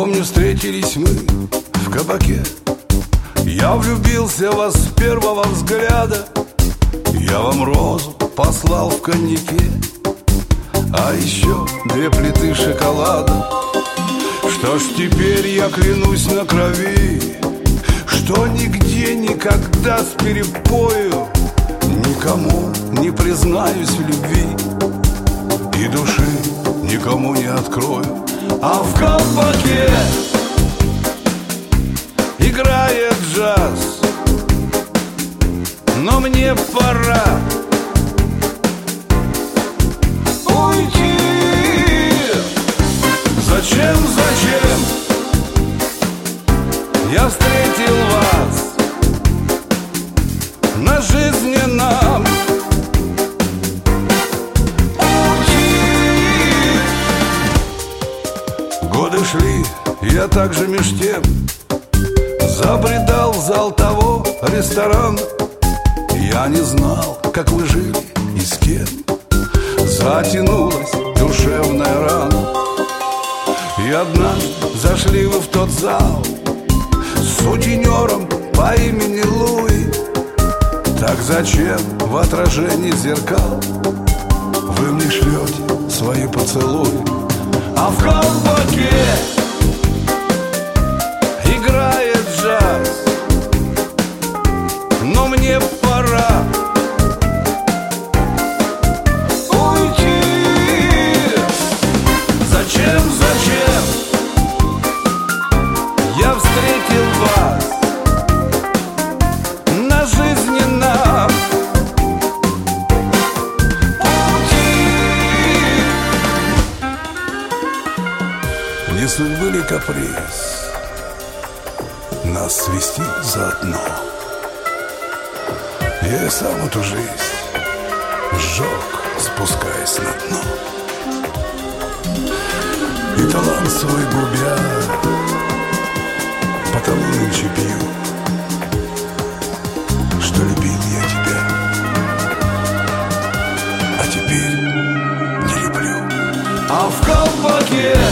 Помню, встретились мы в кабаке. Я влюбился в вас с первого взгляда. Я вам розу послал в коньяке, а еще 2 плиты шоколада. Что ж, теперь я клянусь на крови, что нигде никогда с перепою никому не признаюсь в любви и души никому не открою. А в кабаке играет джаз, но мне пора уйти. Зачем я встретил вас на жизненном пути? Годы шли, я также меж тем забредал в зал того ресторана. Я не знал, как вы жили и с кем. Затянулась душевная рана. И однажды зашли вы в тот зал с сутенером по имени Луи. Так зачем в отражении зеркал вы мне шлете свои поцелуи? А в кабаке играет джаз, но мне пора уйти. Зачем я встретил вас на жизненном пути? Не судьбы ли каприз нас свести заодно? Я и сам эту жизнь сжег, спускаясь на дно. И талант свой губя, потому нынче пью, что любил я тебя, а теперь не люблю. А в кабаке